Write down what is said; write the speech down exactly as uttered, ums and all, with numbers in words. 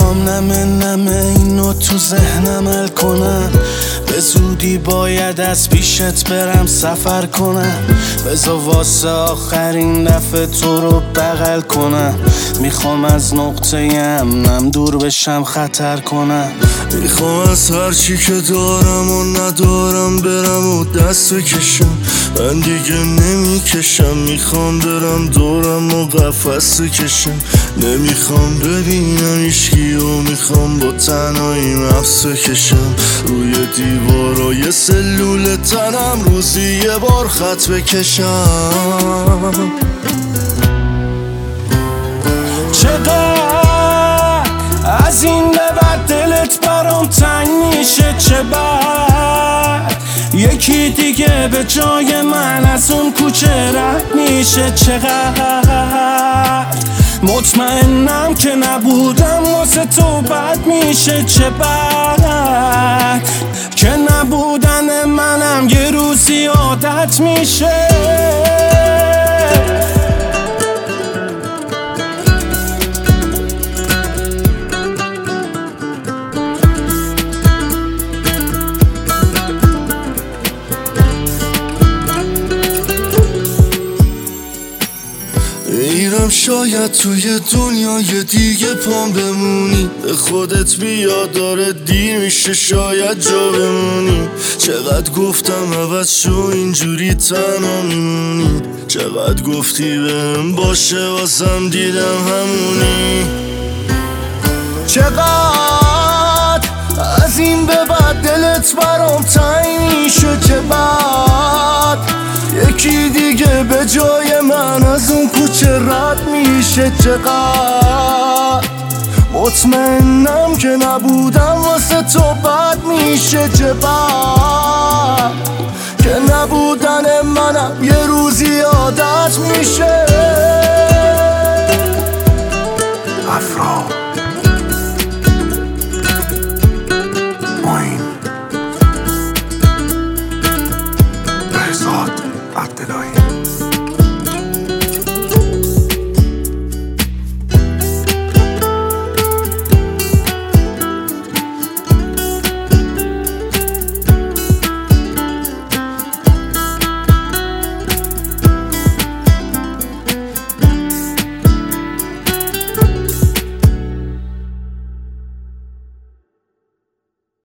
میخوام نمه نمه اینو تو ذهنم حل کنم، به زودی باید از پیشت برم سفر کنم، بذار واسه آخرین دفعه تو رو بغل کنم، میخوام از نقطه امنم دور بشم خطر کنم، میخوام از هرچی که دارم و ندارم برم و دست بکشم، من دیگه نمیکشم، میخوام برم دورم و قفس کشم، نمیخوام ببینم ایشکی و میخوام با تنهایی مفس کشم، روی دیوارای سلول تنم روزی یه بار خط بکشم. چقدر از این به بعد دلت برام تنگ میشه، چه بد یکی دیگه به جای من از اون کوچه رد میشه، چقدر مطمئنم که نبودم واسه تو بد میشه، چه بد که نبودن منم یه روزی عادت میشه. میرم شاید توی دنیای دیگه پام بمونی، به خودت بیا داره دیر میشه شاید جا بمونی، چقدر گفتم عوض شو اینجوری تنها میمونی، چقدر گفتی بهم باشه واسم دیدم همونی، چقدر از این به بعد دلت برام تنگ میشه، چه بد یکی دیگه به جای من از اون کوچه رد میشه، چقدر مطمئنم که نبودم واسه تو بد میشه، چه بد که نبودن منم یه روزی عادت میشه.